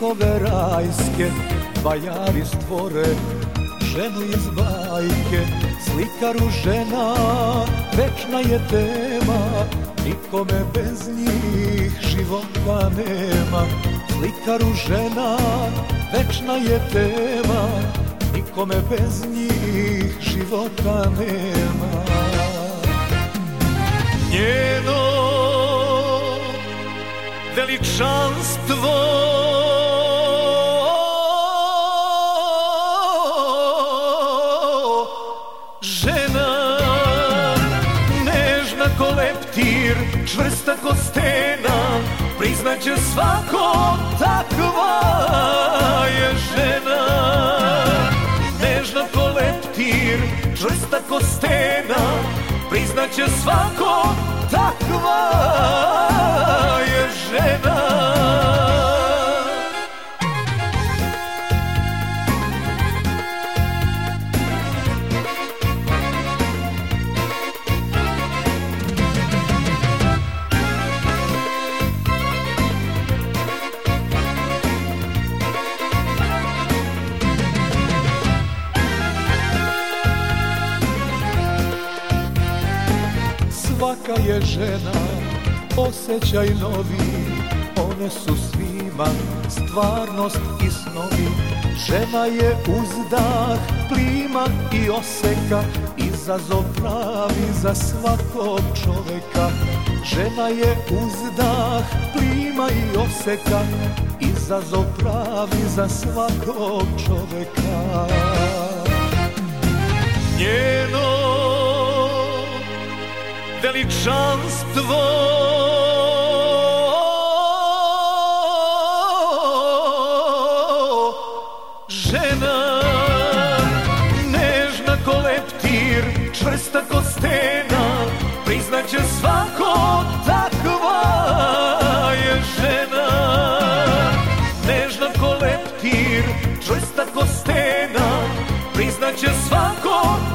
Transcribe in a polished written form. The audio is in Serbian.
stihove rajske, dva javi stvore ženu iz bajke. Slikaru žena, večna je tema, nikome bez njih života nema. Slikaru žena, večna je tema, nikome bez njih života nema. Njeno veličanstvo žena, nežna ko leptir, čvrsta ko stena, priznaće svako takva je žena. Nežna ko leptir, čvrsta ko stena, priznaće svako takva je žena. Svaka je žena osjećaj novi, one su svima stvarnost i snovi. Žena je uzdah, plima i oseka, izazov pravi za svakog čoveka. Žena je uzdah, plima i oseka, izazov pravi za svakog čoveka. Njeno veličanstvo žena, nežna ko leptir, čvrsta ko stena, priznaće svako takva je žena. Nežna ko leptir, čvrsta ko stena, priznaće svako